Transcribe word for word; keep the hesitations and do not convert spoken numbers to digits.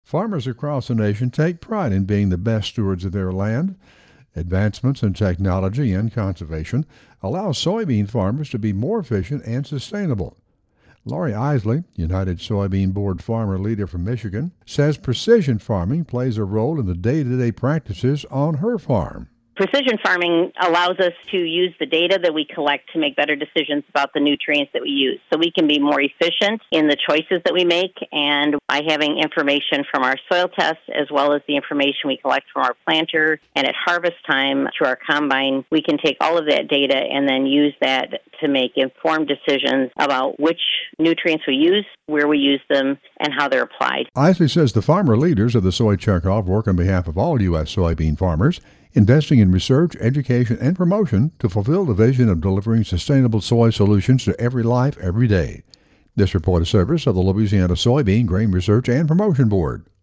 Farmers across the nation take pride in being the best stewards of their land. Advancements in technology and conservation allow soybean farmers to be more efficient and sustainable. Laurie Isley, United Soybean Board farmer leader from Michigan, says precision farming plays a role in the day-to-day practices on her farm. Precision farming allows us to use the data that we collect to make better decisions about the nutrients that we use. So we can be more efficient in the choices that we make, and by having information from our soil tests as well as the information we collect from our planter and at harvest time through our combine, we can take all of that data and then use that to make informed decisions about which nutrients we use, where we use them, and how they're applied. Isley says the farmer leaders of the Soy Checkoff work on behalf of all U S soybean farmers, investing in research, education, and promotion to fulfill the vision of delivering sustainable soy solutions to every life, every day. This report is service of the Louisiana Soybean Grain Research and Promotion Board.